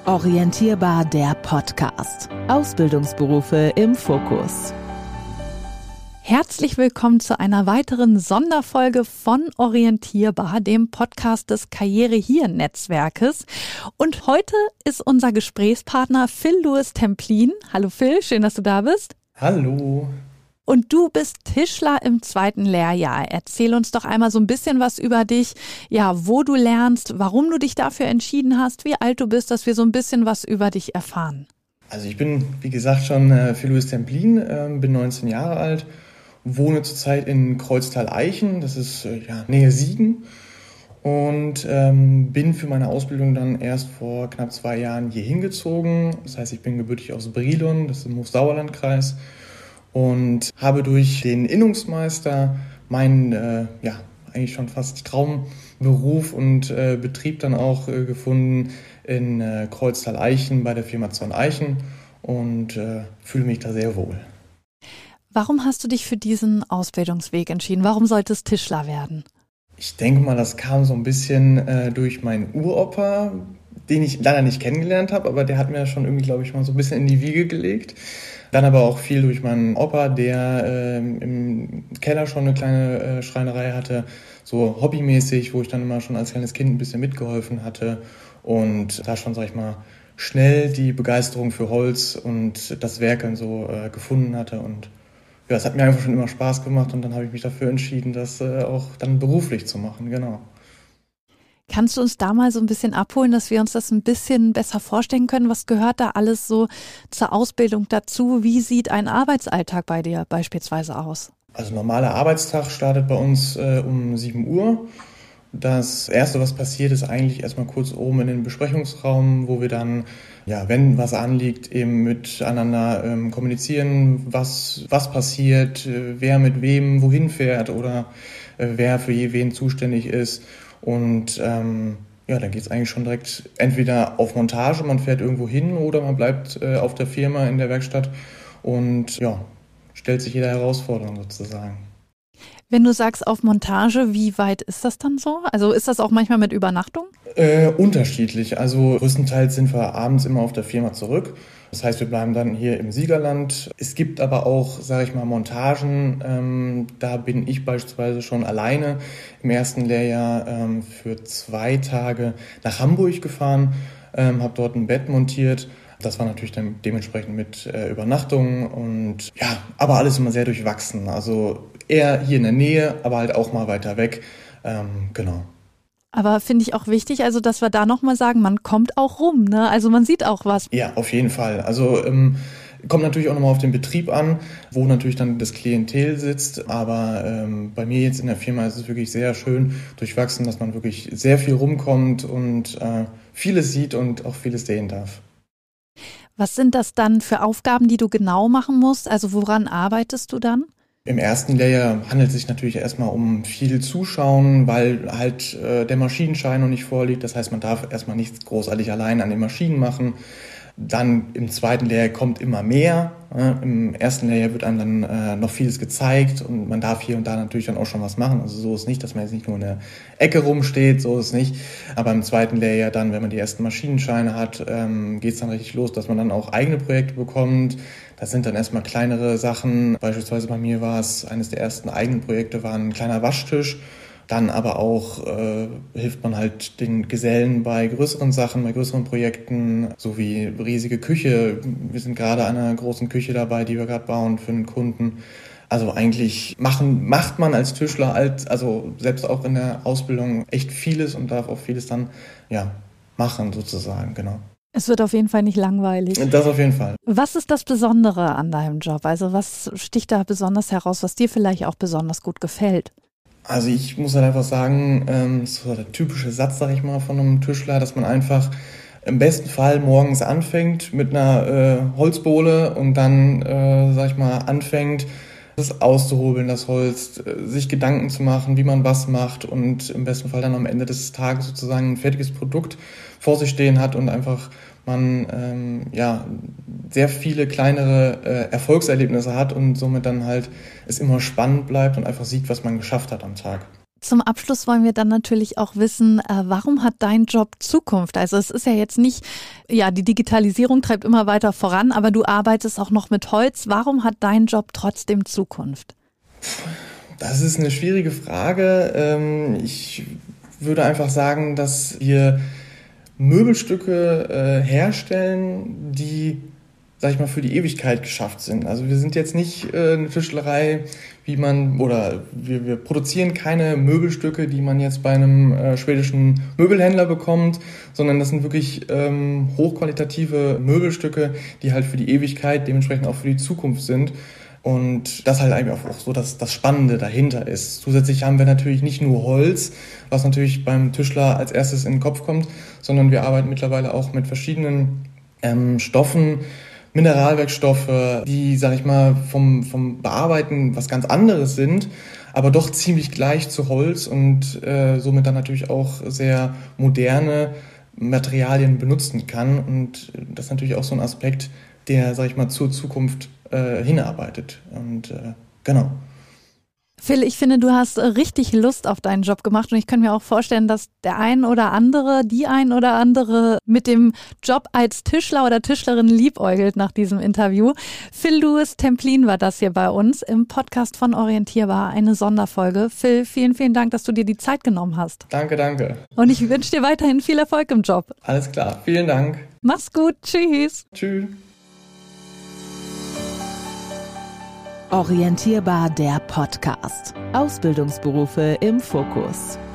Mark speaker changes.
Speaker 1: Orientierbar, der Podcast. Ausbildungsberufe im Fokus. Herzlich willkommen zu einer weiteren Sonderfolge von Orientierbar, dem Podcast des Karriere-Hier-Netzwerkes. Und heute ist unser Gesprächspartner Phil Louis Templin. Hallo Phil, schön, dass du da bist.
Speaker 2: Hallo.
Speaker 1: Und du bist Tischler im 2. Lehrjahr. Erzähl uns doch einmal so ein bisschen was über dich, ja, wo du lernst, warum du dich dafür entschieden hast, wie alt du bist, dass wir so ein bisschen was über dich erfahren.
Speaker 2: Also ich bin, wie gesagt, schon Phil Louis Templin, bin 19 Jahre alt, wohne zurzeit in Kreuztal-Eichen, das ist Nähe Siegen, und bin für meine Ausbildung dann erst vor knapp 2 Jahren hier hingezogen. Das heißt, ich bin gebürtig aus Brilon, das ist im Hochsauerlandkreis, und habe durch den Innungsmeister meinen eigentlich schon fast Traumberuf und Betrieb dann auch gefunden in Kreuztal-Eichen bei der Firma Zorn-Eichen und fühle mich da sehr wohl.
Speaker 1: Warum hast du dich für diesen Ausbildungsweg entschieden? Warum solltest du Tischler werden?
Speaker 2: Ich denke mal, das kam so ein bisschen durch meinen Uropa, den ich leider nicht kennengelernt habe, aber der hat mir schon irgendwie, glaube ich, mal so ein bisschen in die Wiege gelegt. Dann aber auch viel durch meinen Opa, der im Keller schon eine kleine Schreinerei hatte, so hobbymäßig, wo ich dann immer schon als kleines Kind ein bisschen mitgeholfen hatte und da schon, sag ich mal, schnell die Begeisterung für Holz und das Werkeln so gefunden hatte. Und ja, es hat mir einfach schon immer Spaß gemacht und dann habe ich mich dafür entschieden, das auch dann beruflich zu machen, genau.
Speaker 1: Kannst du uns da mal so ein bisschen abholen, dass wir uns das ein bisschen besser vorstellen können? Was gehört da alles so zur Ausbildung dazu? Wie sieht ein Arbeitsalltag bei dir beispielsweise aus? Also
Speaker 2: normaler Arbeitstag startet bei uns um 7 Uhr. Das Erste, was passiert, ist eigentlich erstmal kurz oben in den Besprechungsraum, wo wir dann, wenn was anliegt, eben miteinander kommunizieren, was passiert, wer mit wem wohin fährt oder wer für wen zuständig ist. Und dann geht es eigentlich schon direkt entweder auf Montage, man fährt irgendwo hin oder man bleibt auf der Firma in der Werkstatt und stellt sich jeder Herausforderung sozusagen.
Speaker 1: Wenn du sagst auf Montage, wie weit ist das dann so? Also ist das auch manchmal mit Übernachtung?
Speaker 2: Unterschiedlich. Also größtenteils sind wir abends immer auf der Firma zurück. Das heißt, wir bleiben dann hier im Siegerland. Es gibt aber auch, sage ich mal, Montagen. Da bin ich beispielsweise schon alleine im 1. Lehrjahr für 2 Tage nach Hamburg gefahren, habe dort ein Bett montiert. Das war natürlich dann dementsprechend mit Übernachtungen und aber alles immer sehr durchwachsen. Also eher hier in der Nähe, aber halt auch mal weiter weg. Genau.
Speaker 1: Aber finde ich auch wichtig, also dass wir da nochmal sagen, man kommt auch rum, ne? Also man sieht auch was.
Speaker 2: Ja, auf jeden Fall. Also kommt natürlich auch nochmal auf den Betrieb an, wo natürlich dann das Klientel sitzt. Aber bei mir jetzt in der Firma ist es wirklich sehr schön durchwachsen, dass man wirklich sehr viel rumkommt und vieles sieht und auch vieles sehen darf.
Speaker 1: Was sind das dann für Aufgaben, die du genau machen musst? Also woran arbeitest du dann?
Speaker 2: Im 1. Lehrjahr handelt es sich natürlich erstmal um viel Zuschauen, weil halt der Maschinenschein noch nicht vorliegt. Das heißt, man darf erstmal nichts großartig allein an den Maschinen machen. Dann im 2. Lehrjahr kommt immer mehr. Im 1. Lehrjahr wird einem dann noch vieles gezeigt und man darf hier und da natürlich dann auch schon was machen. Also so ist nicht, dass man jetzt nicht nur in der Ecke rumsteht, so ist es nicht. Aber im 2. Lehrjahr dann, wenn man die ersten Maschinenscheine hat, geht es dann richtig los, dass man dann auch eigene Projekte bekommt. Das sind dann erstmal kleinere Sachen. Beispielsweise bei mir war es, eines der ersten eigenen Projekte war ein kleiner Waschtisch. Dann aber auch hilft man halt den Gesellen bei größeren Sachen, bei größeren Projekten, sowie riesige Küche. Wir sind gerade an einer großen Küche dabei, die wir gerade bauen für einen Kunden. Also eigentlich macht man als Tischler, also selbst auch in der Ausbildung, echt vieles und darf auch vieles dann machen sozusagen, genau.
Speaker 1: Es wird auf jeden Fall nicht langweilig.
Speaker 2: Das auf jeden Fall.
Speaker 1: Was ist das Besondere an deinem Job? Also was sticht da besonders heraus, was dir vielleicht auch besonders gut gefällt?
Speaker 2: Also ich muss halt einfach sagen, so der typische Satz, sag ich mal, von einem Tischler, dass man einfach im besten Fall morgens anfängt mit einer Holzbohle und dann, anfängt, das auszuhobeln, das Holz, sich Gedanken zu machen, wie man was macht und im besten Fall dann am Ende des Tages sozusagen ein fertiges Produkt vor sich stehen hat und einfach man sehr viele kleinere Erfolgserlebnisse hat und somit dann halt es immer spannend bleibt und einfach sieht, was man geschafft hat am Tag.
Speaker 1: Zum Abschluss wollen wir dann natürlich auch wissen, warum hat dein Job Zukunft? Also es ist ja jetzt nicht, ja, die Digitalisierung treibt immer weiter voran, aber du arbeitest auch noch mit Holz. Warum hat dein Job trotzdem Zukunft?
Speaker 2: Das ist eine schwierige Frage. Ich würde einfach sagen, dass wir Möbelstücke herstellen, die, sag ich mal, für die Ewigkeit geschafft sind. Also wir sind jetzt nicht eine Tischlerei, wir produzieren keine Möbelstücke, die man jetzt bei einem schwedischen Möbelhändler bekommt, sondern das sind wirklich hochqualitative Möbelstücke, die halt für die Ewigkeit, dementsprechend auch für die Zukunft sind. Und das halt eigentlich auch so, dass das Spannende dahinter ist. Zusätzlich haben wir natürlich nicht nur Holz, was natürlich beim Tischler als erstes in den Kopf kommt, sondern wir arbeiten mittlerweile auch mit verschiedenen Stoffen, Mineralwerkstoffe, die, sag ich mal, vom Bearbeiten was ganz anderes sind, aber doch ziemlich gleich zu Holz und somit dann natürlich auch sehr moderne Materialien benutzen kann. Und das ist natürlich auch so ein Aspekt, der, sag ich mal, zur Zukunft hinarbeitet. Und genau.
Speaker 1: Phil, ich finde, du hast richtig Lust auf deinen Job gemacht und ich kann mir auch vorstellen, dass die ein oder andere mit dem Job als Tischler oder Tischlerin liebäugelt nach diesem Interview. Phil Lewis Templin war das hier bei uns im Podcast von Orientierbar, eine Sonderfolge. Phil, vielen, vielen Dank, dass du dir die Zeit genommen hast.
Speaker 2: Danke.
Speaker 1: Und ich wünsche dir weiterhin viel Erfolg im Job.
Speaker 2: Alles klar, vielen Dank.
Speaker 1: Mach's gut, tschüss.
Speaker 2: Tschüss.
Speaker 3: Orientierbar, der Podcast. Ausbildungsberufe im Fokus.